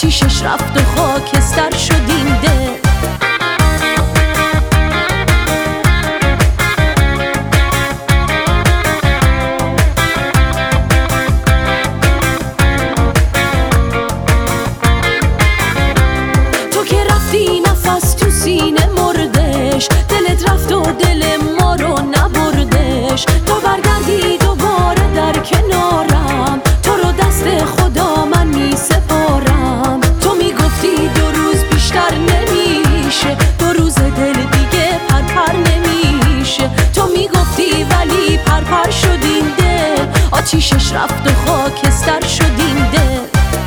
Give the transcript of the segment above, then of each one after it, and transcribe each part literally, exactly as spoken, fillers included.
آتیشش رفت و خاکستر شد این دل. تو که رفتی نفس تو سینه مردش، دلت رفت و دل ما رو نبردش. تو برگردی دوباره در کنارم، تو رو دست خدا من می سپارم. تو می گفتی دو روز بیشتر نمیشه، دو روز دل دیگه پرپر نمیشه. تو می گفتی ولی پرپر شد این دل، آتیشش رفت و خاکستر شد این دل.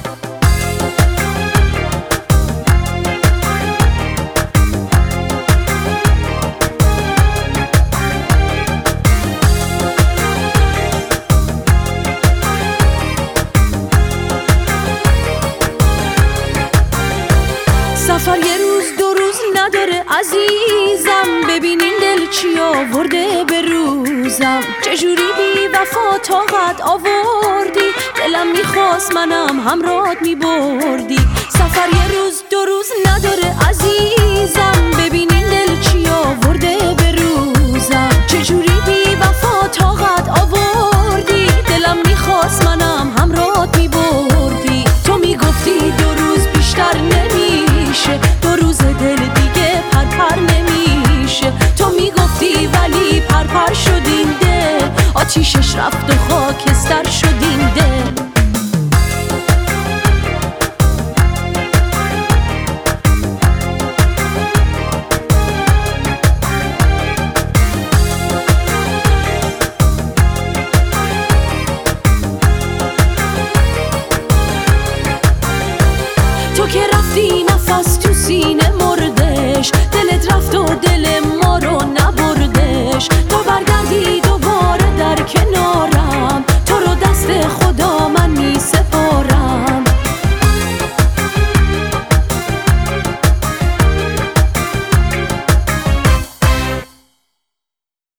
سفر یه روز دو روز نداره عزیزم، ببین این دل چی آورده به روزم. چجوری بی وفا طاقت آوردی، دلم میخواست منم همراهت میبردی. سفر یه روز دو روز نداره عزیزم، ببین این دل چی آورده به روزم. چجوری بی وفا طاقت آوردی، دلم میخواست منم همراهت میبردی. تو میگفتی دو روز بیشتر نمیشه، دو روز دل دیگه پرپر نمیشه. تو میگفتی ولی پرپر شد این دل، آتیشش رفت و خاکستر شد این